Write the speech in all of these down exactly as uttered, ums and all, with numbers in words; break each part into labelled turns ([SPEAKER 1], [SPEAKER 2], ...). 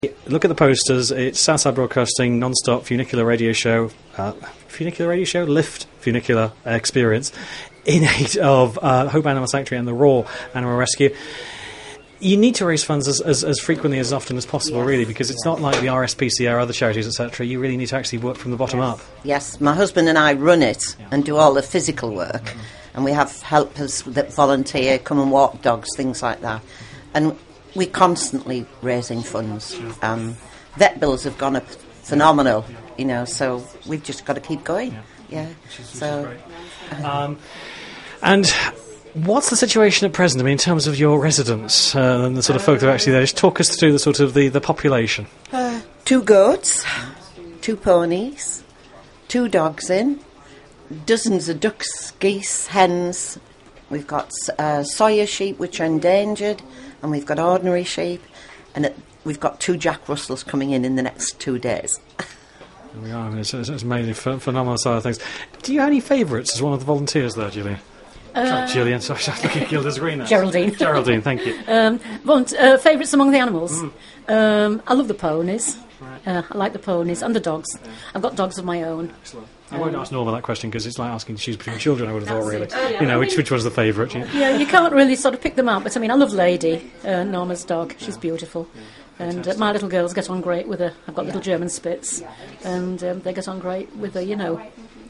[SPEAKER 1] Look at the posters. It's Southside Broadcasting non-stop funicular radio show. Uh, funicular radio show? Lift funicular experience in aid of uh, Hope Animal Sanctuary and the Raw Animal Rescue. You need to raise funds as, as, as frequently, as often as possible, yes. really, because it's not like the R S P C A or other charities, et cetera. You really need to actually work from the bottom
[SPEAKER 2] yes.
[SPEAKER 1] up.
[SPEAKER 2] Yes, my husband and I run it yeah. and do all the physical work. Mm-hmm. And we have helpers that volunteer, come and walk dogs, things like that. And we're constantly raising funds. Um, vet bills have gone up phenomenal, you know, so we've just got to keep going. Yeah, yeah. Which is,
[SPEAKER 1] so. Which is great. Um, and what's the situation at present? I mean, in terms of your residents uh, and the sort of folk that are actually there, just talk us through the sort of the, the population.
[SPEAKER 2] Uh, two goats, two ponies, two dogs in, dozens of ducks, geese, hens. We've got uh, Sawyer sheep, which are endangered, and we've got ordinary sheep, and it, we've got two Jack Russells coming in in the next two days.
[SPEAKER 1] There we are. I mean, it's, it's amazing, ph- phenomenal side of things. Do you have any favourites as one of the volunteers there, Julie? Uh, sorry, Gillian. Sorry, I was looking at Gilda's green now.
[SPEAKER 3] Geraldine.
[SPEAKER 1] Geraldine, thank you.
[SPEAKER 3] Um, volunteer, uh, favourites among the animals? Mm. Um, I love the ponies. Right. Uh, I like the ponies and the dogs. Yeah. I've got dogs of my own.
[SPEAKER 1] Excellent. I won't ask Norma that question because it's like asking to choose between children, I would have thought, really. Oh, yeah. You know, which, which was the favourite? Yeah.
[SPEAKER 3] yeah, you can't really sort of pick them out, but I mean, I love Lady, uh, Norma's dog. She's yeah. beautiful. Yeah. And uh, my little girls get on great with her. I've got yeah. little German Spitz, and um, they get on great with her, you know.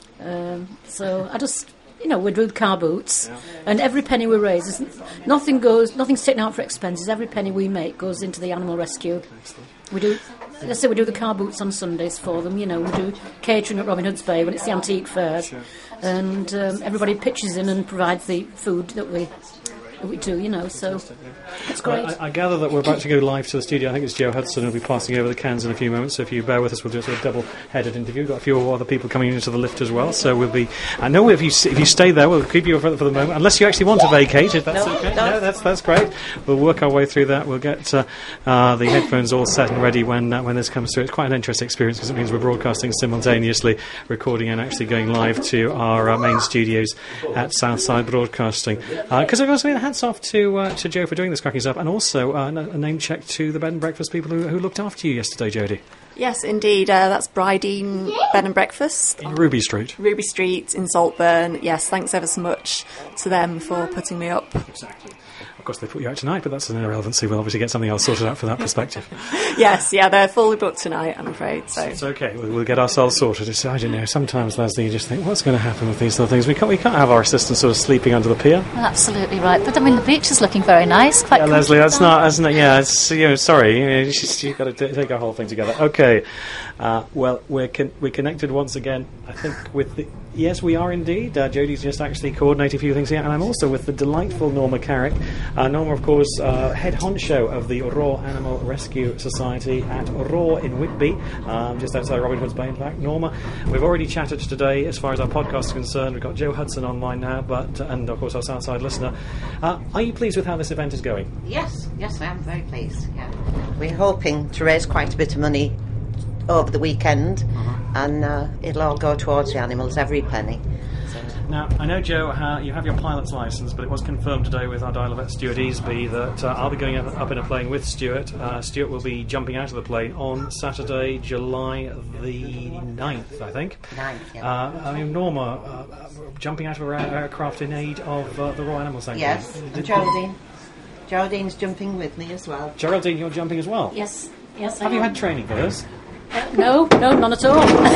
[SPEAKER 3] Um, so I just, you know, we do car boots, yeah. and every penny we raise, is, nothing goes, nothing's taken out for expenses. Every penny we make goes into the animal rescue. We do. Let's say we do the car boots on Sundays for them, you know, we do catering at Robin Hood's Bay when it's the antique fair, sure. and um, everybody pitches in and provides the food that we that we do, you know, so it's great.
[SPEAKER 1] Well, I, I gather that we're about to go live to the studio. I think it's Joe Hudson who'll be passing over the cans in a few moments, so if you bear with us, we'll do a sort of double-headed interview. We've got a few other people coming into the lift as well, so we'll be... I know if you if you stay there, we'll keep you for, for the moment, unless you actually want to vacate, if that's
[SPEAKER 2] no,
[SPEAKER 1] okay.
[SPEAKER 2] No,
[SPEAKER 1] no, that's that's great. We'll work our way through that. We'll get uh, uh, the headphones all set and ready when uh, when this comes through. It's quite an interesting experience because it means we're broadcasting simultaneously, recording and actually going live to our uh, main studios at Southside Broadcasting. Because uh, I've also been hats off to... Uh, to Joe for doing this cracking stuff, and also uh, a name check to the bed and breakfast people who, who looked after you yesterday, Jodie.
[SPEAKER 4] Yes, indeed. Uh, that's Bridine Bed and Breakfast.
[SPEAKER 1] In Ruby Street.
[SPEAKER 4] Ruby Street in Saltburn. Yes, thanks ever so much to them for putting me up.
[SPEAKER 1] Exactly. Of course, they put you out tonight, but that's an irrelevancy. We'll obviously get something else sorted out from that perspective.
[SPEAKER 4] Yes, yeah, they're fully booked tonight, I'm afraid. So
[SPEAKER 1] it's okay. We'll, we'll get ourselves sorted. It's, I don't know. Sometimes, Leslie, you just think, what's going to happen with these sort of things? We can't. We can't have our assistants sort of sleeping under the pier.
[SPEAKER 5] Well, absolutely right. But I mean, the beach is looking very nice. Quite.
[SPEAKER 1] Yeah, Leslie, that's not. That's not. Yeah, it's. You know, sorry. You just, you've got to t- take our whole thing together. Okay. Uh, well, we're con- we're connected once again. I think with the. Yes, we are indeed. Uh, Jodie's just actually coordinated a few things here, and I'm also with the delightful Norma Carrick. Uh, Norma, of course, uh, head honcho of the Raw Animal Rescue Society at Raw in Whitby, um, just outside Robin Hood's Bay, in fact. Norma, we've already chatted today as far as our podcast is concerned. We've got Joe Hudson online now, but uh, and, of course, our Southside listener. Uh, are you pleased with how this event is going?
[SPEAKER 2] Yes, yes, I am very pleased. Yeah. We're hoping to raise quite a bit of money over the weekend, uh-huh. and uh, it'll all go towards the animals, every penny. So.
[SPEAKER 1] Now, I know, Joe, uh, you have your pilot's licence, but it was confirmed today with our dial-a-vet Stuart Easby that uh, I'll be going up, up in a plane with Stuart. Uh, Stuart will be jumping out of the plane on Saturday, July the ninth, I think.
[SPEAKER 2] ninth, yeah.
[SPEAKER 1] Uh, I mean, Norma, uh, jumping out of an aircraft in aid of uh, the Royal Animal Sanctuary.
[SPEAKER 2] Yes, and Geraldine. Geraldine's jumping with me as well.
[SPEAKER 1] Geraldine, you're jumping as well?
[SPEAKER 3] Yes, yes.
[SPEAKER 1] Have you had training for this?
[SPEAKER 3] Uh, no, no, none at all.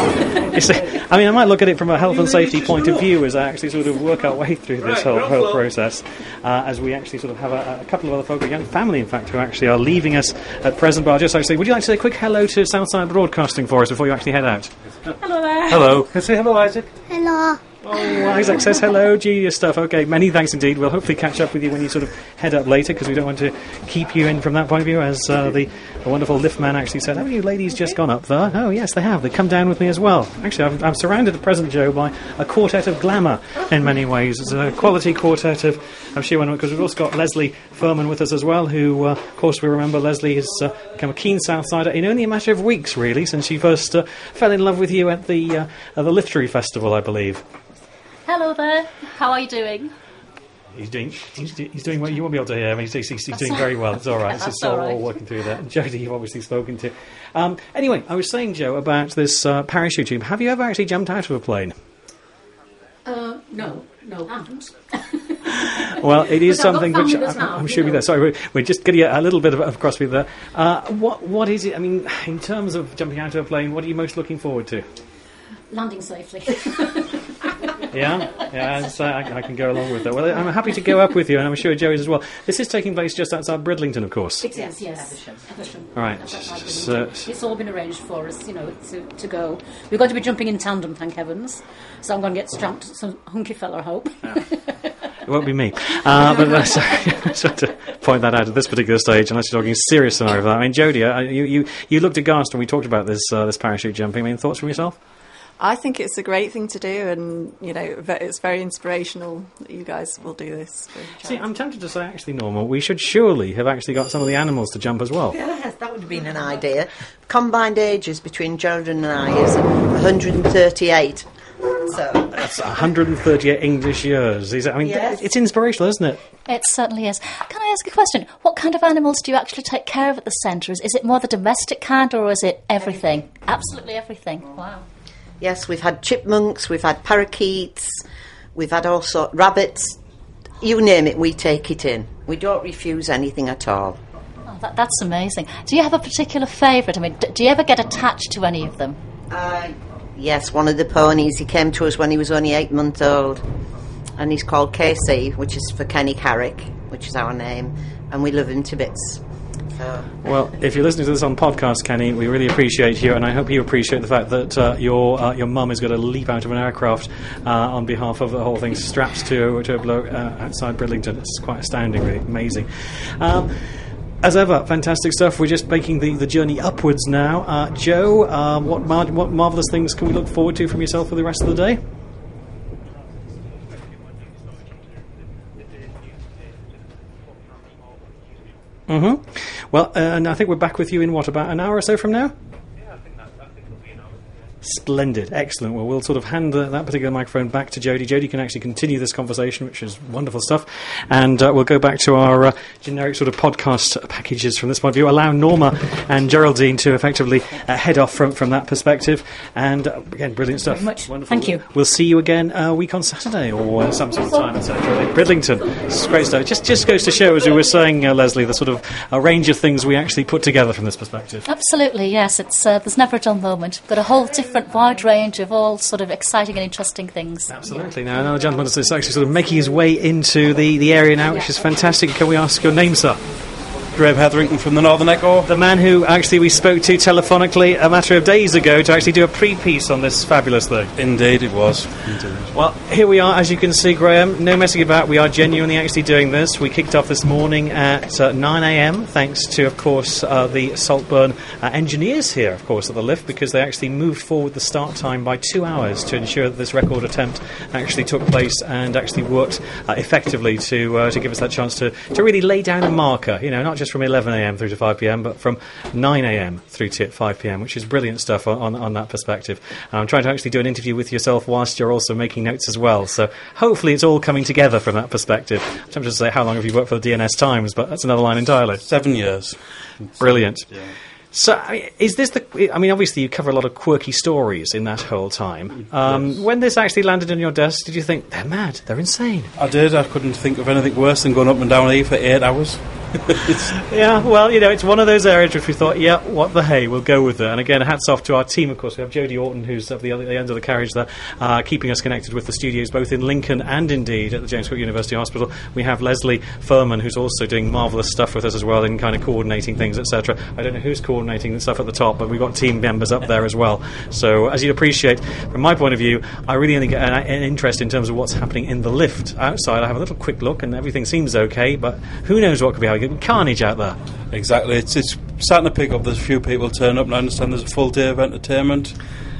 [SPEAKER 1] I mean, I might look at it from a health and safety point of view as I actually sort of work our way through this whole, whole process, uh, as we actually sort of have a, a couple of other folk, a young family, in fact, who actually are leaving us at present. But I'll just actually, would you like to say a quick hello to Southside Broadcasting for us before you actually head out?
[SPEAKER 3] Hello there.
[SPEAKER 1] Hello. Can I say hello, Isaac?
[SPEAKER 6] Hello.
[SPEAKER 1] Oh, Isaac says hello, genius stuff. Okay, many thanks indeed. We'll hopefully catch up with you when you sort of head up later, because we don't want to keep you in from that point of view, as uh, the, the wonderful lift man actually said. Haven't you ladies just gone up there? Oh, yes, they have. They come down with me as well. Actually, I'm, I'm surrounded at present, Joe, by a quartet of glamour in many ways. It's a quality quartet of, of sheer wonder, because we've also got Leslie Furman with us as well, who, uh, of course, we remember Leslie has uh, become a keen Southsider in only a matter of weeks, really, since she first uh, fell in love with you at the, uh, at the Liftery Festival, I believe.
[SPEAKER 5] Hello there. How are you doing?
[SPEAKER 1] He's doing, he's, he's doing well. You won't be able to hear him. He's, he's, he's doing very well. It's all right. It's just all, all working through that. Jodie, you've obviously spoken to. Um, anyway, I was saying, Joe, about this uh, parachute tube. Have you ever actually jumped out of a plane?
[SPEAKER 3] Uh, no, no, I haven't.
[SPEAKER 1] Well, it is
[SPEAKER 3] But I've got
[SPEAKER 1] something which
[SPEAKER 3] family
[SPEAKER 1] I'm,
[SPEAKER 3] now,
[SPEAKER 1] I'm
[SPEAKER 3] you
[SPEAKER 1] sure we
[SPEAKER 3] know.
[SPEAKER 1] there. Sorry, we're, we're just getting a, a little bit of, of crossfeed there. Uh, what what is it? I mean, in terms of jumping out of a plane, what are you most looking forward to?
[SPEAKER 3] Landing safely.
[SPEAKER 1] Yeah, yeah, so I, I can go along with that. Well, I'm happy to go up with you, and I'm sure Joe is as well. This is taking place just outside Bridlington, of course.
[SPEAKER 3] It is, yes. Eversham.
[SPEAKER 1] All right.
[SPEAKER 3] That's outside
[SPEAKER 1] So-
[SPEAKER 3] Bridlington. It's all been arranged for us, you know, to, to go. We're going to be jumping in tandem, thank heavens. So I'm going to get strapped to some hunky fella, I hope.
[SPEAKER 1] It won't be me. Uh, but that's, I just want to point that out at this particular stage, unless you're talking serious scenario of that. I mean, Jodie, uh, you, you, you looked aghast when we talked about this uh, this parachute jumping. I mean, thoughts from yourself?
[SPEAKER 4] I think it's a great thing to do, and you know, ve- it's very inspirational that you guys will do this. for
[SPEAKER 1] See,
[SPEAKER 4] charity.
[SPEAKER 1] I'm tempted to say, actually, Norma, we should surely have actually got some of the animals to jump as well.
[SPEAKER 2] Yes, that would have been an idea. Combined ages between Jordan and I is one hundred thirty-eight. So
[SPEAKER 1] That's one hundred thirty-eight English years. Is it- I mean,
[SPEAKER 2] Yes.
[SPEAKER 1] it's inspirational, isn't it?
[SPEAKER 5] It certainly is. Can I ask a question? What kind of animals do you actually take care of at the centre? Is, is it more the domestic kind, or is it everything? Absolutely everything. Wow.
[SPEAKER 2] yes, we've had chipmunks, we've had parakeets, we've had all sorts, rabbits. You name it, we take it in. We don't refuse anything at all.
[SPEAKER 5] Oh, that, that's amazing. Do you have a particular favourite? I mean, d- do you ever get attached to any of them?
[SPEAKER 2] Uh, yes, one of the ponies. He came to us when he was only eight months old, and he's called K C, which is for Kenny Carrick, which is our name, and we love him to bits. So.
[SPEAKER 1] Well, if you're listening to this on podcast, Kenny, we really appreciate you, and I hope you appreciate the fact that uh, your uh, your mum is going to leap out of an aircraft uh, on behalf of the whole thing, strapped to, to a bloke uh, outside Bridlington. It's quite astounding, really amazing. Um, As ever, fantastic stuff. We're just making the, the journey upwards now. Uh, Joe, uh, what mar- what marvellous things can we look forward to from yourself for the rest of the day? Mm-hmm. Well, uh, and I think we're back with you in, what, about an hour or so from now? Splendid, excellent. Well, we'll sort of hand the, that particular microphone back to Jodie. Jodie can actually continue this conversation, which is wonderful stuff. And uh, we'll go back to our uh, generic sort of podcast packages from this point of view. Allow Norma and Geraldine to effectively uh, head off from, from that perspective. And uh, again, brilliant stuff.
[SPEAKER 3] Very much.
[SPEAKER 1] Wonderful.
[SPEAKER 3] Thank you.
[SPEAKER 1] We'll see you again a week on Saturday or uh, some sort of time, et cetera. In Bridlington. It's great stuff. Just just goes to show, as we were saying, uh, Leslie, the sort of a range of things we actually put together from this perspective.
[SPEAKER 5] Absolutely, yes. It's uh, there's never a dull moment. We've got a whole different wide range of all sort of exciting and interesting things.
[SPEAKER 1] Absolutely. Now, another gentleman is actually sort of making his way into the, the area now, which is fantastic. Can we ask your name, sir?
[SPEAKER 6] Graham Hetherington from the Northern Echo.
[SPEAKER 1] The man who actually we spoke to telephonically a matter of days ago to actually do a pre-piece on this fabulous thing.
[SPEAKER 6] Indeed it was. Indeed.
[SPEAKER 1] Well, here we are, as you can see, Graham. No messing about. We are genuinely actually doing this. We kicked off this morning at uh, nine a.m, thanks to, of course, uh, the Saltburn uh, engineers here, of course, at the lift, because they actually moved forward the start time by two hours to ensure that this record attempt actually took place and actually worked uh, effectively to uh, to give us that chance to, to really lay down a marker, you know, not just from eleven a.m. through to five p.m, but from nine a.m. through to five p.m, which is brilliant stuff on, on, on that perspective. And I'm trying to actually do an interview with yourself whilst you're also making notes as well, so hopefully it's all coming together from that perspective. I'm tempted to say, how long have you worked for the D N S Times, but that's another line entirely.
[SPEAKER 6] Seven years.
[SPEAKER 1] Brilliant.
[SPEAKER 6] Yeah.
[SPEAKER 1] So, I mean, is this the... I mean, obviously you cover a lot of quirky stories in that whole time. Um,
[SPEAKER 6] Yes.
[SPEAKER 1] When this actually landed on your desk, did you think, they're mad, they're insane?
[SPEAKER 6] I did. I couldn't think of anything worse than going up and down here for eight hours. It's,
[SPEAKER 1] Yeah, well, you know, it's one of those areas which we thought, yeah, what the hey, we'll go with it. And again, hats off to our team, of course. We have Jodie Orton, who's at the other the end of the carriage there, uh, keeping us connected with the studios, both in Lincoln and indeed at the James Cook University Hospital. We have Leslie Furman, who's also doing marvellous stuff with us as well in kind of coordinating things, et cetera. I don't know who's coordinating the stuff at the top, but we've got team members up there as well. So, as you'd appreciate, from my point of view, I really only get an, an interest in terms of what's happening in the lift. Outside, I have a little quick look, and everything seems okay, but who knows what could be happening. Carnage out there.
[SPEAKER 6] exactly. It's, it's starting to pick up. There's a few people turn up, and I understand there's a full day of entertainment.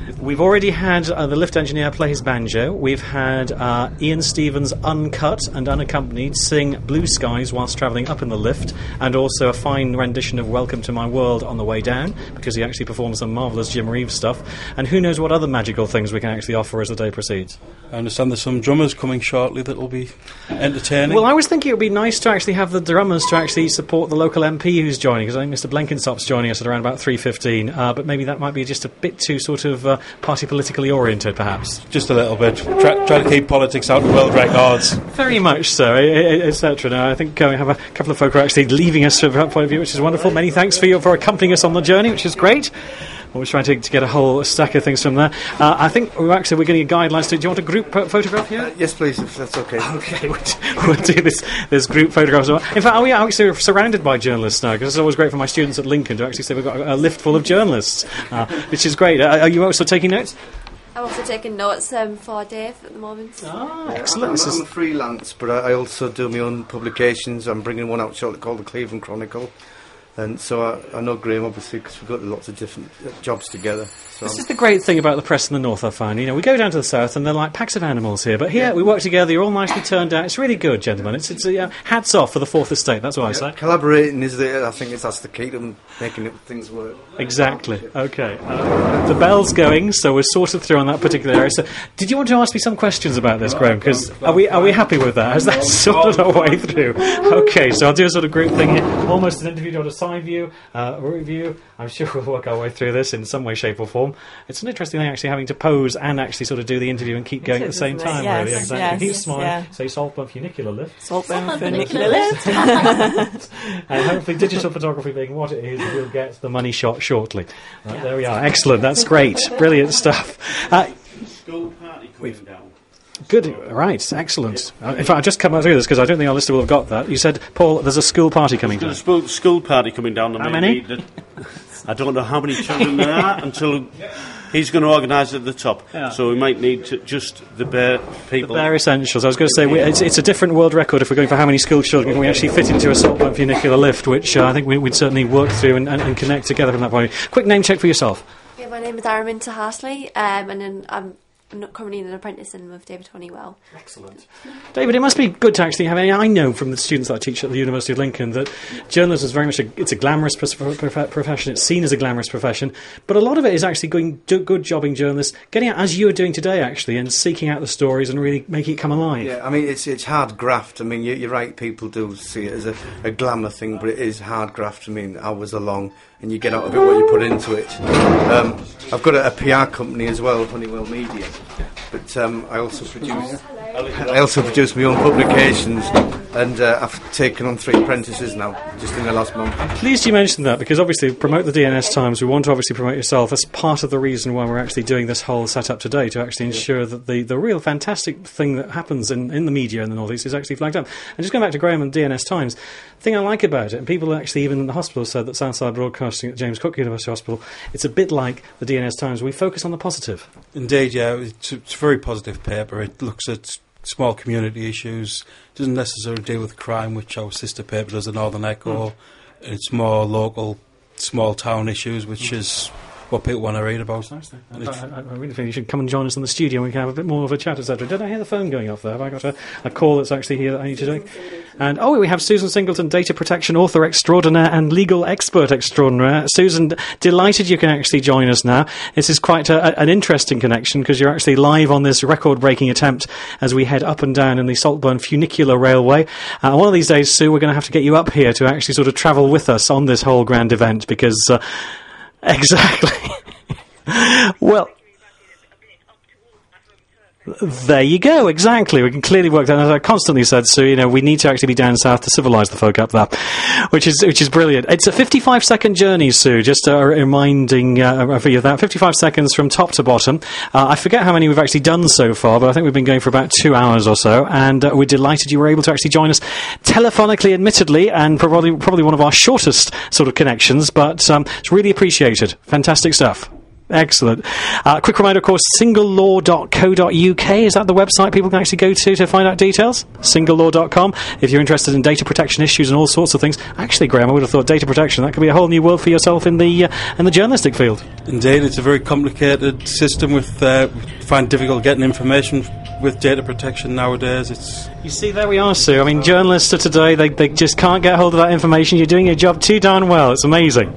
[SPEAKER 1] We've already had uh, the lift engineer play his banjo. We've had uh, Ian Stevens, uncut and unaccompanied, sing Blue Skies whilst travelling up in the lift, and also a fine rendition of Welcome to My World on the way down, because he actually performed some marvellous Jim Reeves stuff. And who knows what other magical things we can actually offer as the day proceeds.
[SPEAKER 6] I understand there's some drummers coming shortly that will be entertaining.
[SPEAKER 1] Well, I was thinking it would be nice to actually have the drummers to actually support the local M P who's joining, because I think Mister Blenkinsop's joining us at around about three fifteen, uh, but maybe that might be just a bit too sort of uh, party politically oriented, perhaps.
[SPEAKER 6] Just a little bit. Try, try to keep politics out of world records.
[SPEAKER 1] Very much so, et cetera. Now, I think uh, we have a couple of folk who are actually leaving us from that point of view, which is wonderful. Many thanks for you for accompanying us on the journey, which is great. We're trying to, to get a whole stack of things from there. Uh, I think we're actually we're getting a guidelines to. Do you want a group po- photograph here?
[SPEAKER 7] Uh, yes, please, if that's okay.
[SPEAKER 1] Okay, we'll, we'll do this. This group photographs. In fact, are we actually surrounded by journalists now? Because it's always great for my students at Lincoln to actually say we've got a, a lift full of journalists, uh, which is great. Uh, are you also taking notes?
[SPEAKER 8] I'm also taking notes um, for Dave at the moment.
[SPEAKER 1] Ah,
[SPEAKER 7] Yeah,
[SPEAKER 1] excellent.
[SPEAKER 7] I'm, I'm a freelance, but I, I also do my own publications. I'm bringing one out shortly called the Cleveland Chronicle. And so I, I know Graham, obviously, because we've got lots of different uh, jobs together. So
[SPEAKER 1] This
[SPEAKER 7] I'm-
[SPEAKER 1] is the great thing about the press in the north, I find. You know, we go down to the south and they're like packs of animals here, but here we work together, you're all nicely turned out. It's really good, gentlemen. It's, it's uh, hats off for the Fourth Estate, that's what I say.
[SPEAKER 7] Collaborating is the, I think it's, that's the key to making it, things work.
[SPEAKER 1] Exactly. Okay. Uh, the bell's going, so we're sorted through on that particular area. So, did you want to ask me some questions about this, Graham? Because are we are we happy with that? Has that sorted our way through? Okay. So I'll do a sort of group thing here, almost an interview, not a side view, uh, a review. I'm sure we'll work our way through this in some way, shape, or form. It's an interesting thing, actually, having to pose and actually sort of do the interview and keep going at the same
[SPEAKER 4] isn't it?
[SPEAKER 1] time.
[SPEAKER 4] Yes,
[SPEAKER 1] really, exactly.
[SPEAKER 4] yes,
[SPEAKER 1] Keep smiling.
[SPEAKER 4] yeah.
[SPEAKER 1] Say Saltburn Funicular Lift.
[SPEAKER 4] Saltburn
[SPEAKER 5] Funicular
[SPEAKER 4] Funicular Lift.
[SPEAKER 1] And hopefully digital photography being what it is, we'll get the money shot shortly. Right, there we are. Excellent. That's great. Brilliant stuff. Uh,
[SPEAKER 6] School party coming down.
[SPEAKER 1] good. Right. Excellent. Uh, in fact, I've just come out through this because I don't think our listener will have got that. You said, Paul, there's a school party coming
[SPEAKER 9] There's
[SPEAKER 1] down.
[SPEAKER 9] a spo- school party coming down.
[SPEAKER 1] How many?
[SPEAKER 9] That, I don't know how many children there are until he's going to organise it at the top.
[SPEAKER 1] Yeah.
[SPEAKER 9] So we might need to just the bare people.
[SPEAKER 1] Bare essentials. I was going to say, we, it's, it's a different world record if we're going for how many school children can we actually fit into a Saltburn Funicular Lift, which uh, I think we, we'd certainly work through and, and, and connect together from that point. Quick name check for yourself.
[SPEAKER 8] Yeah, my name is Araminta Harsley, um, and then I'm not currently an apprentice in with David Honeywell.
[SPEAKER 1] Excellent. David, it must be good to actually have. I know from the students that I teach at the University of Lincoln that journalism is very much a, it's a glamorous pros- prof- profession. It's seen as a glamorous profession, but a lot of it is actually going do good jobbing journalists, getting out as you are doing today, actually, and seeking out the stories and really making it come alive.
[SPEAKER 7] Yeah, I mean, it's it's hard graft. I mean, you, you're right, people do see it as a, a glamour thing, but it is hard graft. I mean, hours are long, and you get out of it what you put into it. Um, I've got a, a P R company as well, Honeywell Media, but um, I also produce I also produce my own publications, and uh, I've taken on three apprentices now, just in the last month.
[SPEAKER 1] Pleased you mentioned that, because obviously promote the D N S Times. We want to obviously promote yourself. That's part of the reason why we're actually doing this whole setup today, to actually ensure that the, the real fantastic thing that happens in, in the media in the North East is actually flagged up. And just going back to Graham and D N S Times, the thing I like about it, and people actually even in the hospital said that Southside Broadcasting at James Cook University Hospital, it's a bit like the D N S Times. We focus on the positive.
[SPEAKER 6] Indeed, yeah. It's, it's a very positive paper. It looks at small community issues. Doesn't necessarily deal with crime, which our sister paper does, the Northern Echo. Mm. It's more local, small town issues, which mm. is what people want to read about.
[SPEAKER 1] I, I, I really think you should come and join us in the studio and we can have a bit more of a chat, et cetera. Did I hear the phone going off there? Have I got a, a call that's actually here that I need to take? And oh, we have Susan Singleton, data protection author extraordinaire and legal expert extraordinaire. Susan, delighted you can actually join us now. This is quite a, an interesting connection because you're actually live on this record-breaking attempt as we head up and down in the Saltburn Funicular Railway. Uh, one of these days, Sue, we're going to have to get you up here to actually sort of travel with us on this whole grand event because... Uh, Exactly. Well, there you go, exactly. We can clearly work that. As I constantly said, so, you know, we need to actually be down south to civilise the folk up there, which is which is brilliant. It's a fifty-five second journey, Sue, just uh, reminding uh, for you of that. fifty-five seconds from top to bottom. Uh, I forget how many we've actually done so far, but I think we've been going for about two hours or so, and uh, we're delighted you were able to actually join us telephonically, admittedly, and probably, probably one of our shortest sort of connections, but um, it's really appreciated. Fantastic stuff. Excellent. Uh, quick reminder, of course, single law dot co dot U K. Is that the website people can actually go to to find out details? single law dot com. If you're interested in data protection issues and all sorts of things. Actually, Graham, I would have thought data protection, that could be a whole new world for yourself in the uh, in the journalistic field.
[SPEAKER 6] Indeed, it's a very complicated system with uh, find difficult getting information with data protection nowadays. It's
[SPEAKER 1] You see, there we are, Sue. I mean, journalists of today, they, they just can't get hold of that information. You're doing your job too darn well. It's amazing.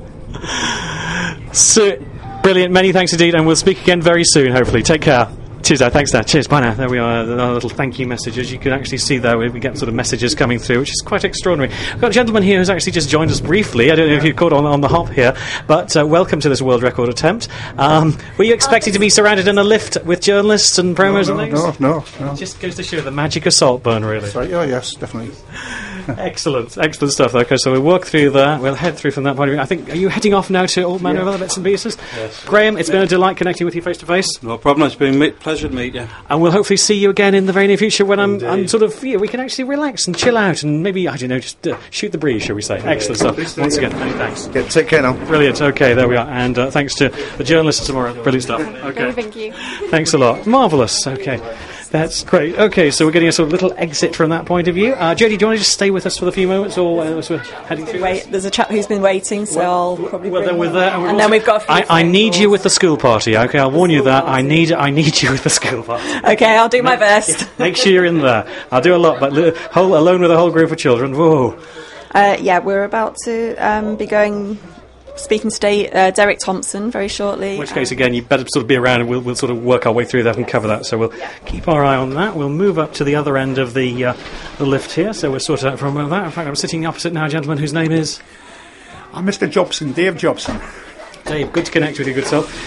[SPEAKER 1] Sue, brilliant. Many thanks indeed, and we'll speak again very soon, hopefully. Take care. Cheers, Dad. Thanks, Dad. Cheers. Bye now. There we are. Our little thank you messages. You can actually see there we get sort of messages coming through, which is quite extraordinary. We've got a gentleman here who's actually just joined us briefly. I don't know if you've caught on, on the hop here, but uh, welcome to this world record attempt. Um, were you expecting to be surrounded in a lift with journalists and promos
[SPEAKER 10] no, no,
[SPEAKER 1] and things?
[SPEAKER 10] No, no, no.
[SPEAKER 1] It just goes to show the magic of Saltburn, really.
[SPEAKER 10] That's right. Oh, yes, definitely.
[SPEAKER 1] Excellent, excellent stuff. Okay, so we'll walk through that. We'll head through from that point of view. I think, are you heading off now to Old Man
[SPEAKER 10] Yeah.
[SPEAKER 1] of Other Bits and Pieces?
[SPEAKER 6] Yes.
[SPEAKER 1] Graham, it's been a delight connecting with you face to face.
[SPEAKER 6] no problem. It's been a pleasure to meet you.
[SPEAKER 1] And we'll hopefully see you again in the very near future when I'm,
[SPEAKER 6] Indeed.
[SPEAKER 1] I'm sort of, yeah, we can actually relax and chill out and maybe, I don't know, just uh, shoot the breeze, shall we say. Excellent stuff. Once again, many thanks.
[SPEAKER 7] Yeah, take care now.
[SPEAKER 1] Brilliant, okay, there we are. And uh, thanks to the journalists tomorrow. Brilliant stuff. Okay.
[SPEAKER 8] Thank you.
[SPEAKER 1] Thanks a lot. Marvellous, okay. That's great. Okay, so we're getting a sort of little exit from that point of view. Uh, Jodie, do you want to just stay with us for a few moments, or uh, as we're heading through?
[SPEAKER 4] Wait, there's a chap who's been waiting, so I'll probably
[SPEAKER 1] Well,
[SPEAKER 4] bring
[SPEAKER 1] then we're
[SPEAKER 4] him.
[SPEAKER 1] there, and, we're
[SPEAKER 4] And
[SPEAKER 1] also-
[SPEAKER 4] then we've got a few
[SPEAKER 1] I, I
[SPEAKER 4] phone
[SPEAKER 1] need you
[SPEAKER 4] calls.
[SPEAKER 1] with the school party. Okay, I'll warn you that. I need. I need you with the school party.
[SPEAKER 4] Okay, I'll do my best.
[SPEAKER 1] Make sure you're in there. I'll do a lot, but li- whole, alone with a whole group of children. Whoa.
[SPEAKER 4] Uh, yeah, we're about to um, be going, speaking to Dave, uh, Derek Thompson very shortly.
[SPEAKER 1] In which case, again, you better sort of be around, and we'll, we'll sort of work our way through that and cover that. So we'll keep our eye on that. We'll move up to the other end of the uh, the lift here. So we're sorted out from that. In fact, I'm sitting opposite now a gentleman whose name is
[SPEAKER 10] I'm Mister Jobson, Dave Jobson.
[SPEAKER 1] Dave. Good to connect with you, good self.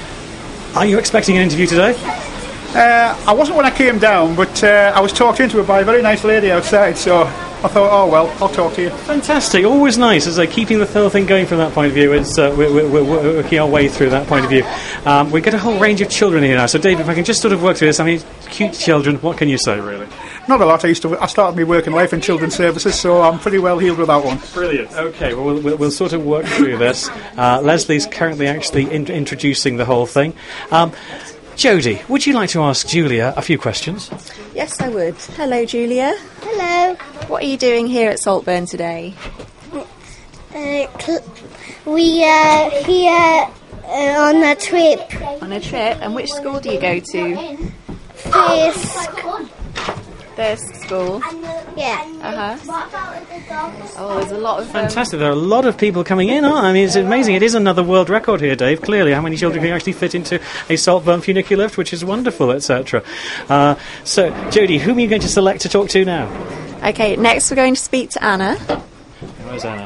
[SPEAKER 1] Are you expecting an interview today?
[SPEAKER 10] Uh, I wasn't when I came down, but uh, I was talked into it by a very nice lady outside, so I thought, oh well, I'll talk to you.
[SPEAKER 1] Fantastic, always nice. As uh, keeping the whole thing going from that point of view, it's, uh, we're, we're, we're working our way through that point of view. Um, we've got a whole range of children here now. So, Dave, if I can just sort of work through this, I mean, cute children. What can you say, really?
[SPEAKER 10] Not a lot. I used to. I started my work in life in children's services, so I'm pretty well healed with that one.
[SPEAKER 1] Brilliant. Okay, well, we'll, we'll, we'll sort of work through this. Uh, Leslie's currently actually in- introducing the whole thing. Um, Jodie, would you like to ask Julia a few questions?
[SPEAKER 4] Yes, I would. Hello, Julia.
[SPEAKER 11] Hello.
[SPEAKER 4] What are you doing here at Saltburn today?
[SPEAKER 11] Uh, cl- we are here uh, on a trip.
[SPEAKER 4] On a trip, and which school do you go to?
[SPEAKER 11] Fisk.
[SPEAKER 4] First school.
[SPEAKER 11] Yeah.
[SPEAKER 4] Uh huh. Oh, there's a lot of. Um,
[SPEAKER 1] Fantastic. There are a lot of people coming in, aren't there? I mean, it's amazing. It is another world record here, Dave, clearly. How many children can actually fit into a Saltburn funicular lift, which is wonderful, et cetera. Uh, so, Jodie, whom are you going to select to talk to now?
[SPEAKER 4] Okay, next we're going to speak to Anna.
[SPEAKER 1] Where's Anna?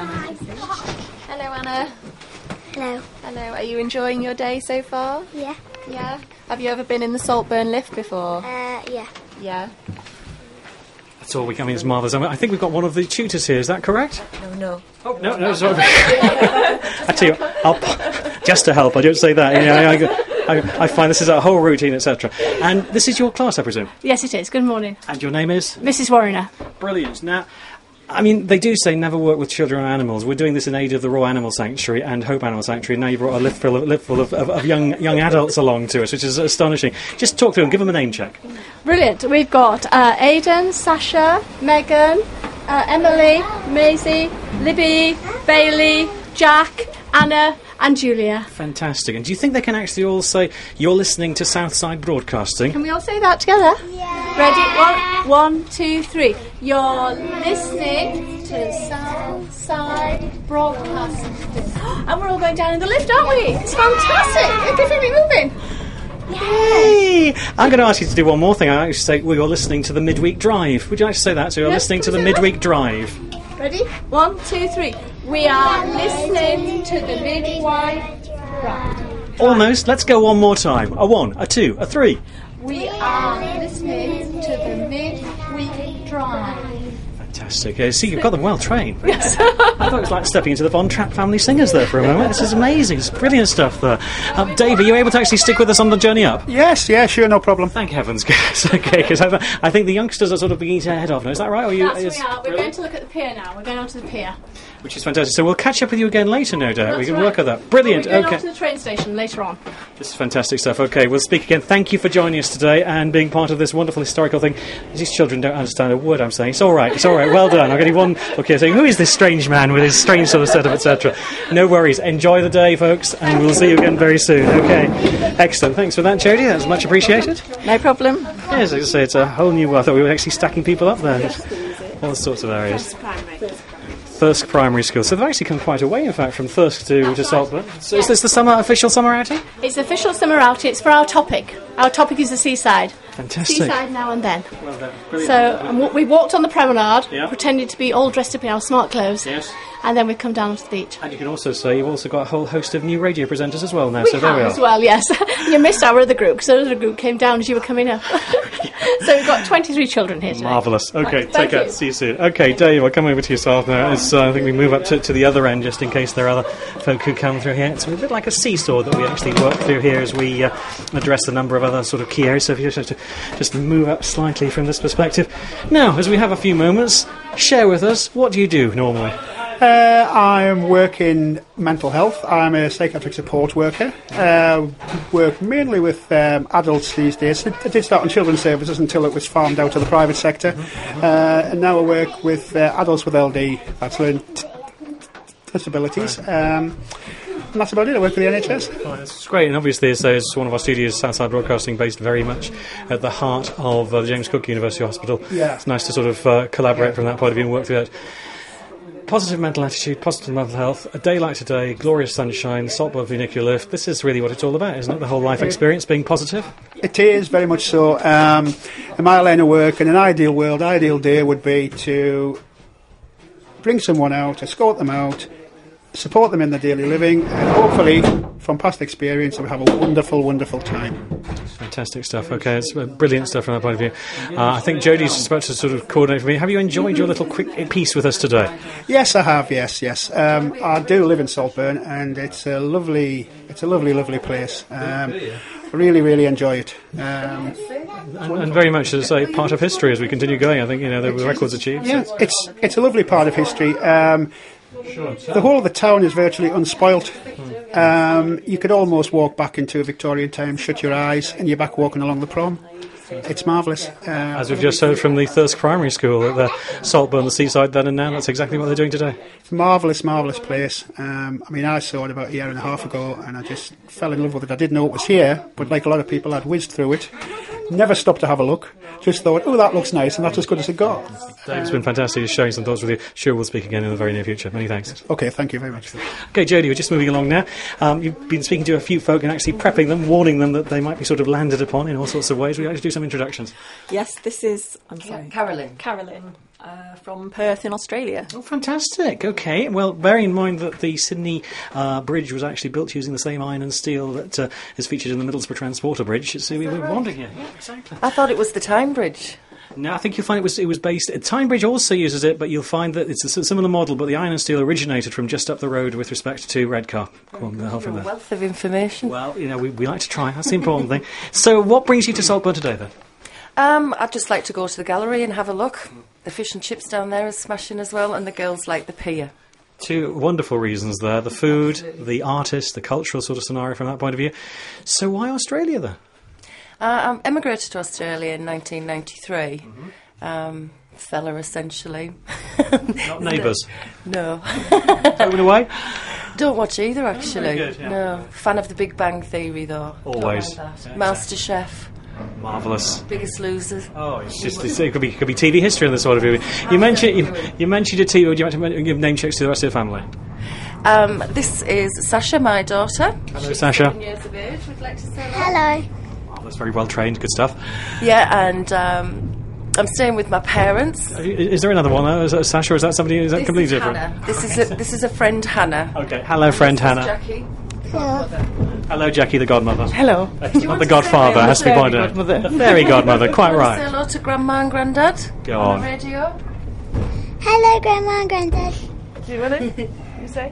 [SPEAKER 4] Hello, Anna.
[SPEAKER 11] Hello.
[SPEAKER 4] Hello. Are you enjoying your day so far?
[SPEAKER 11] Yeah.
[SPEAKER 4] Yeah. Have you ever been in the Saltburn lift before?
[SPEAKER 11] Uh, yeah.
[SPEAKER 4] Yeah.
[SPEAKER 1] That's all we can. I mean, it's marvellous. I, mean, I think we've got one of the tutors here. Is that correct?
[SPEAKER 4] No, no.
[SPEAKER 1] Oh, no, no, sorry. I tell you, I'll, just to help, I don't say that. You know, I, I, I find this is our whole routine, et cetera. And this is your class, I presume?
[SPEAKER 12] Yes, it is. Good morning.
[SPEAKER 1] And your name is?
[SPEAKER 12] Missus Warriner.
[SPEAKER 1] Brilliant. Now, I mean, they do say never work with children or animals. We're doing this in aid of the Royal Animal Sanctuary and Hope Animal Sanctuary. Now you brought a lift full of, lift full of, of, of young young adults along to us, which is astonishing. Just talk through them. Give them a name check.
[SPEAKER 12] Brilliant. We've got uh, Aidan, Sasha, Megan, uh, Emily, Maisie, Libby, Bailey, Jack, Anna, and Julia.
[SPEAKER 1] Fantastic. And do you think they can actually all say, you're listening to Southside Broadcasting?
[SPEAKER 12] Can we all say that together? Yeah. Ready? One, one, two, three. You're listening to Southside Broadcasting. And we're all going down in the lift, aren't we? It's fantastic. Look, keep moving.
[SPEAKER 1] Yay! I'm going to ask you to do one more thing. I actually say, well, you're listening to the Midweek Drive. Would you like to say that? So you're
[SPEAKER 12] Yes,
[SPEAKER 1] listening to
[SPEAKER 12] can
[SPEAKER 1] the
[SPEAKER 12] we say that?
[SPEAKER 1] Midweek Drive.
[SPEAKER 12] Ready? One, two, three. We are listening to the Midwife Drive.
[SPEAKER 1] Almost. Let's go one more time. A one, a two, a three.
[SPEAKER 12] We are listening to the Midweek Drive.
[SPEAKER 1] Fantastic. Uh, see, you've got them well trained. Yes. I thought it was like stepping into the Von Trapp family singers there for a moment. This is amazing. It's brilliant stuff there. Um, Dave, are you able to actually stick with us on the journey up?
[SPEAKER 10] Yes, yeah, sure, no problem.
[SPEAKER 1] Thank heavens. Good. Okay, because I, I think the youngsters are sort of beginning to head off now. Is that right? Or you,
[SPEAKER 12] That's
[SPEAKER 1] is,
[SPEAKER 12] we are. We're
[SPEAKER 1] really?
[SPEAKER 12] going to look at the pier now. We're going on to the pier.
[SPEAKER 1] Which is fantastic. So we'll catch up with you again later, no doubt.
[SPEAKER 12] That's
[SPEAKER 1] we can
[SPEAKER 12] right.
[SPEAKER 1] work on that. Brilliant.
[SPEAKER 12] We're going
[SPEAKER 1] Okay.
[SPEAKER 12] off to the train station later on.
[SPEAKER 1] This is fantastic stuff. Okay, we'll speak again. Thank you for joining us today and being part of this wonderful historical thing. These children don't understand a word I'm saying. It's all right. It's all right. Well done. I'm getting one look here saying, who is this strange man with his strange sort of setup, et cetera. No worries. Enjoy the day, folks, and we'll see you again very soon. Okay. Excellent. Thanks for that, Jodie. That's much appreciated.
[SPEAKER 4] No problem.
[SPEAKER 1] Yes, like I say, it's a whole new world. I thought we were actually stacking people up there. All sorts of areas. Thirsk Primary School. So they've actually come quite a way, in fact, from Thirsk to, to Saltburn. So is this the summer official summer outing?
[SPEAKER 12] It's official summer outing. It's for our topic. Our topic is the seaside.
[SPEAKER 1] Fantastic.
[SPEAKER 12] Seaside now and then.
[SPEAKER 1] Well done. Brilliant.
[SPEAKER 12] So um, w- we walked on the promenade,
[SPEAKER 1] Yeah.
[SPEAKER 12] pretending to be all dressed up in our smart clothes,
[SPEAKER 1] Yes.
[SPEAKER 12] and then we've come down to the beach.
[SPEAKER 1] And you can also say you've also got a whole host of new radio presenters as well now.
[SPEAKER 12] We
[SPEAKER 1] so there
[SPEAKER 12] have
[SPEAKER 1] we are.
[SPEAKER 12] as well, yes. You missed our other group, because our other group came down as you were coming up. So we've got twenty-three children here today.
[SPEAKER 1] Marvellous. Okay,
[SPEAKER 12] Thank
[SPEAKER 1] take care.
[SPEAKER 12] you.
[SPEAKER 1] See you soon. Okay, Dave, I'll come over to yourself now. It's, uh, I think we move up to, to the other end just in case there are other folk who come through here. It's a bit like a seesaw that we actually work through here as we uh, address a number of other sort of key areas. So if you just have to just move up slightly from this perspective. Now, as we have a few moments, share with us, what do you do normally?
[SPEAKER 10] Uh, I am working mental health. I'm a psychiatric support worker. Uh, work mainly with um, adults these days. I did start on children's services until it was farmed out to the private sector. Uh, and now I work with uh, adults with L D, that's learning t- disabilities. Um, and that's about it. I work for the N H S.
[SPEAKER 1] Well, it's great, and obviously, as as one of our studios, Southside Broadcasting, based very much at the heart of uh, the James Cook University Hospital.
[SPEAKER 10] Yeah.
[SPEAKER 1] It's nice to sort of uh, collaborate from that point of view and work through that. Positive mental attitude, positive mental health, a day like today, glorious sunshine, Saltburn Funicular Lift. This is really what it's all about, isn't it? The whole life experience, being positive.
[SPEAKER 10] It is, very much so. Um, in my line of work, in an ideal world, ideal day would be to bring someone out, escort them out, support them in their daily living, and hopefully, from past experience, we have a wonderful, wonderful time.
[SPEAKER 1] Fantastic stuff. Okay, it's uh, brilliant stuff from that point of view. Uh, I think Jodie's just about to sort of coordinate for me. Have you enjoyed your little quick piece with us today?
[SPEAKER 10] Yes, I have. Yes, yes. Um, I do live in Saltburn, and it's a lovely, it's a lovely, lovely place. Um, really, really enjoy it. Um,
[SPEAKER 1] and, and very much, as I say, part of history as we continue going. I think you know the records achieved.
[SPEAKER 10] yeah, it's it's a lovely part of history. Um, the whole of the town is virtually unspoilt. Um, you could almost walk back into Victorian time, shut your eyes, and you're back walking along the prom. It's marvellous. Uh,
[SPEAKER 1] As we've just heard from the Thirsk Primary School at the Saltburn, the seaside then and now, that's exactly what they're doing today.
[SPEAKER 10] Marvellous, marvellous place. Um, I mean, I saw it about a year and a half ago, and I just fell in love with it. I didn't know it was here, but like a lot of people, I'd whizzed through it. Never stopped to have a look. Just thought, oh, that looks nice, and that's as good as it got.
[SPEAKER 1] Dave's been fantastic. He's sharing some thoughts with you. Sure, we'll speak again in the very near future. Many thanks.
[SPEAKER 10] Okay, thank you very much.
[SPEAKER 1] Okay, Jodie, we're just moving along now. Um, you've been speaking to a few folk and actually prepping them, warning them that they might be sort of landed upon in all sorts of ways. We'd like to do some introductions.
[SPEAKER 4] Yes, this is, I'm sorry,
[SPEAKER 2] Carolyn.
[SPEAKER 4] Carolyn uh, from Perth in Australia.
[SPEAKER 1] Oh, fantastic. Okay. Well, bearing in mind that the Sydney uh, Bridge was actually built using the same iron and steel that uh, is featured in the Middlesbrough Transporter Bridge, so we were wondering here. Yeah, exactly.
[SPEAKER 2] I thought it was the Tyne Bridge.
[SPEAKER 1] No, I think you'll find it was it was based. Tyne Bridge also uses it, but you'll find that it's a similar model. But the iron and steel originated from just up the road with respect to Redcar. Go on, the whole thing
[SPEAKER 2] A
[SPEAKER 1] there.
[SPEAKER 2] wealth of information.
[SPEAKER 1] Well, you know, we, we like to try. That's the important thing. So, what brings you to Saltburn today, then?
[SPEAKER 2] Um, I'd just like to go to the gallery and have a look. The fish and chips down there is smashing as well, and the girls like the pier.
[SPEAKER 1] Two wonderful reasons there: the food, the artist, the cultural sort of scenario from that point of view. So, why Australia, then?
[SPEAKER 2] Uh, I emigrated to Australia in nineteen ninety-three. Mm-hmm. Um, fella, essentially.
[SPEAKER 1] Not Neighbours?
[SPEAKER 2] No.
[SPEAKER 1] Home and Away?
[SPEAKER 2] Don't watch either, actually.
[SPEAKER 1] Oh, good, yeah.
[SPEAKER 2] No. Fan of The Big Bang Theory, though.
[SPEAKER 1] Always.
[SPEAKER 2] Don't mind that. Master Chef.
[SPEAKER 1] Marvellous.
[SPEAKER 2] Biggest Losers.
[SPEAKER 1] Oh, it's just it's, it could be could be T V history in this sort of view. You mentioned you, you mentioned your T V. Would you like to give name checks to the rest of the family?
[SPEAKER 2] Um, this is Sasha, my daughter.
[SPEAKER 1] Hello, Sasha.
[SPEAKER 2] Seven years of age. Would like to say
[SPEAKER 11] Hello.
[SPEAKER 1] Oh, that's very well trained. Good stuff.
[SPEAKER 2] Yeah, and um, I'm staying with my parents.
[SPEAKER 1] Is there another one? Uh, is that Sasha, or is that somebody? Is that
[SPEAKER 2] This
[SPEAKER 1] completely
[SPEAKER 2] is
[SPEAKER 1] different?
[SPEAKER 2] Hannah. This is a, this is a friend, Hannah.
[SPEAKER 1] Okay. Hello, friend
[SPEAKER 2] This is
[SPEAKER 1] Hannah.
[SPEAKER 2] Jackie.
[SPEAKER 1] Hello, Jackie, the godmother.
[SPEAKER 12] Hello.
[SPEAKER 1] Not the godfather, has to be pointed out. The fairy godmother, quite
[SPEAKER 2] Say
[SPEAKER 1] right.
[SPEAKER 2] hello to Grandma and Grandad.
[SPEAKER 1] Go
[SPEAKER 2] on
[SPEAKER 1] on.
[SPEAKER 2] the radio.
[SPEAKER 11] Hello, Grandma and Granddad.
[SPEAKER 12] Do you want it? You say?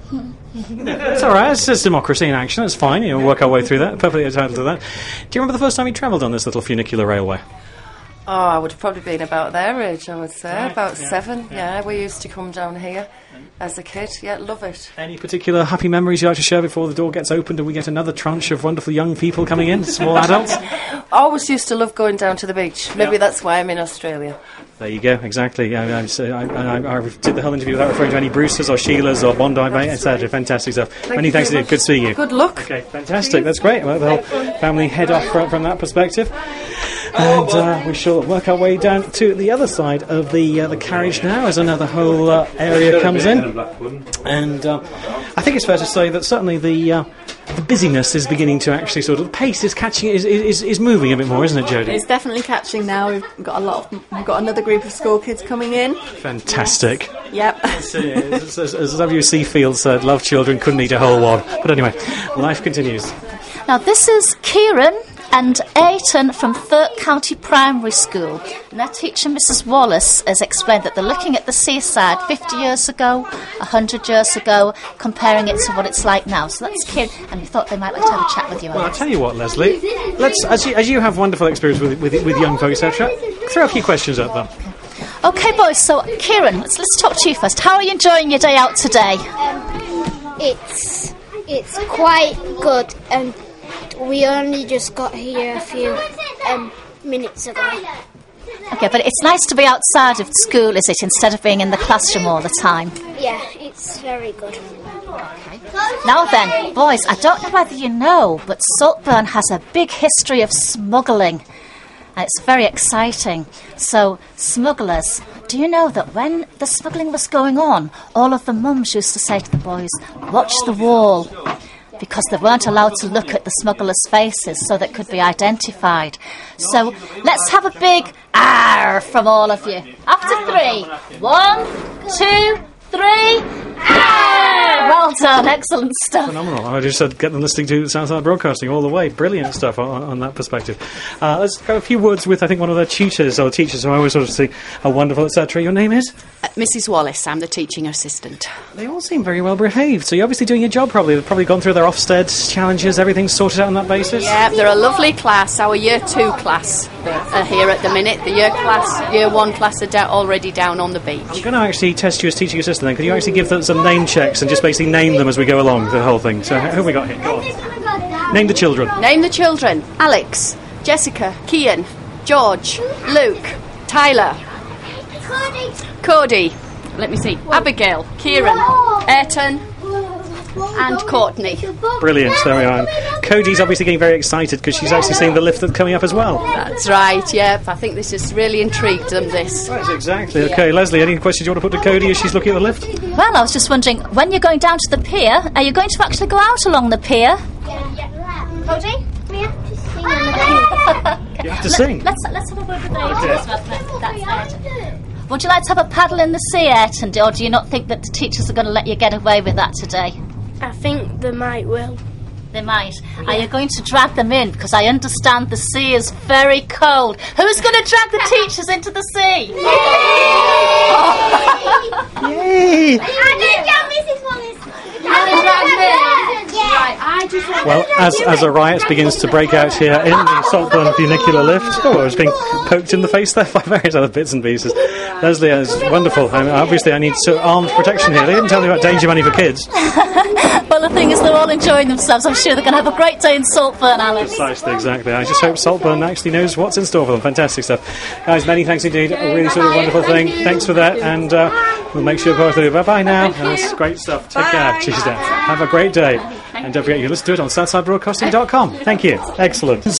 [SPEAKER 1] It's all right. It's just democracy in action. It's fine. You know, work our way through that. Perfectly entitled to that. Do you remember the first time you travelled on this little funicular railway?
[SPEAKER 13] Oh, I would have probably been about their age, I would say.
[SPEAKER 1] Right,
[SPEAKER 13] About
[SPEAKER 1] yeah,
[SPEAKER 13] seven,
[SPEAKER 1] yeah.
[SPEAKER 13] yeah. We used to come down here as a kid. Yeah, love it.
[SPEAKER 1] Any particular happy memories you like to share before the door gets opened and we get another tranche of wonderful young people coming in, small adults?
[SPEAKER 13] I always used to love going down to the beach. Maybe
[SPEAKER 1] Yeah.
[SPEAKER 13] that's why I'm in Australia.
[SPEAKER 1] There you go, exactly. I, I, so I, I, I did the whole interview without referring to any Bruce's or Sheila's or Bondi, mate, et cetera. Fantastic stuff.
[SPEAKER 13] Thank
[SPEAKER 1] Many
[SPEAKER 13] you
[SPEAKER 1] thanks
[SPEAKER 13] very
[SPEAKER 1] indeed. Good seeing you.
[SPEAKER 13] Good luck.
[SPEAKER 1] Okay, fantastic. That's great. Well, the whole family head off from, from that perspective. And uh, we shall work our way down to the other side of the uh, the carriage now as another whole uh, area comes in. And uh, I think it's fair to say that certainly the uh, the busyness is beginning to actually sort of, the pace is catching, is is, is moving a bit more, isn't it, Jodie?
[SPEAKER 4] It's definitely catching now. We've got a lot. Of, we've got another group of school kids coming in.
[SPEAKER 1] Fantastic.
[SPEAKER 4] Yep.
[SPEAKER 1] as, as, as W C Field said, love children, couldn't eat a whole one. But anyway, life continues.
[SPEAKER 5] Now, this is Kieran and Aiton from Thirk County Primary School. And their teacher, Missus Wallace, has explained that they're looking at the seaside fifty years ago, one hundred years ago, comparing it to what it's like now. So that's Kieran, and we thought they might like to have a chat with you.
[SPEAKER 1] Well, I'll tell you what, Leslie. Let's, as you, as you have wonderful experience with, with, with young folk, et cetera, throw a few questions at them.
[SPEAKER 5] Okay, boys, so Kieran, let's, let's talk to you first. How are you enjoying your day out today?
[SPEAKER 11] Um, it's it's quite good, and we only just got here a few um, minutes ago.
[SPEAKER 5] Okay, but it's nice to be outside of school, is it, instead of being in the classroom all the time?
[SPEAKER 11] Yeah, it's very good.
[SPEAKER 5] Now then, boys, I don't know whether you know, but Saltburn has a big history of smuggling. And it's very exciting. So, smugglers, do you know that when the smuggling was going on, all of the mums used to say to the boys, watch the wall, because they weren't allowed to look at the smugglers' faces so that could be identified. So, let's have a big "arr" from all of you. After three. One, two, three. Arr! Well done, excellent stuff.
[SPEAKER 1] Phenomenal. I just said get them listening to Southside Broadcasting all the way. Brilliant stuff on, on that perspective. Uh, let's go a few words with, I think, one of their tutors or teachers who I always sort of see are wonderful, et cetera. Your name is?
[SPEAKER 14] Uh, Missus Wallace. I'm the teaching assistant.
[SPEAKER 1] They all seem very well behaved, so you're obviously doing your job probably. They've probably gone through their Ofsted challenges, everything's sorted out on that basis?
[SPEAKER 14] Yeah, they're a lovely class. Our year two class are here at the minute. The year class, year one class are da- already down on the beach.
[SPEAKER 1] I'm going to actually test you as teaching assistant then. Could you actually give them some name checks and just basically name them as we go along, the whole thing? So who have we got here? Go on. Name the children.
[SPEAKER 14] Name the children. Alex, Jessica, Kian, George, Luke, Tyler,
[SPEAKER 11] Cody.
[SPEAKER 14] Cody, let me see, Abigail, Kieran, Ayrton, and Courtney.
[SPEAKER 1] Brilliant, there we are. And Cody's obviously getting very excited because she's actually seeing the lift that's coming up as well.
[SPEAKER 14] That's right, yep. I think this has really intrigued them, this.
[SPEAKER 1] Right, exactly. Okay, Leslie, any questions you want to put to Cody as she's looking at the lift?
[SPEAKER 5] Well, I was just wondering, when you're going down to the pier, are you going to actually go out along the pier? Cody?
[SPEAKER 11] We have to sing on the
[SPEAKER 1] You have to sing.
[SPEAKER 5] Let's, let's have a word with Ayrton as well. That's, that's Ayrton. Would you like to have a paddle in the sea, Ayrton, or do you not think that the teachers are going to let you get away with that today?
[SPEAKER 11] I think they might will.
[SPEAKER 5] They might. Are you going to drag them in? Because I understand the sea is very cold. Who's going to drag the teachers into the sea?
[SPEAKER 11] Yay!
[SPEAKER 1] Yay!
[SPEAKER 11] I did get Missus Wallace.
[SPEAKER 14] Right, I just want
[SPEAKER 1] Well, as, as a riot begins to break out here in the Saltburn funicular lift, oh, I was being poked in the face there by various other bits and pieces. Leslie, it's wonderful. I mean, obviously, I need so armed protection here. They didn't tell me about danger money for kids.
[SPEAKER 5] Well, the thing is, they're all enjoying themselves. I'm sure they're going to have a great day in Saltburn, Alice.
[SPEAKER 1] Precisely, exactly. I just hope Saltburn actually knows what's in store for them. Fantastic stuff. Guys, many thanks indeed. A really sort of wonderful thing. Thanks for that, and uh, we'll make sure both of you. Bye-bye now. That's great stuff. Take care. Cheers, Dan. Have a great day. And don't forget, you listen to it on Southside Broadcasting dot com. Thank you. Excellent.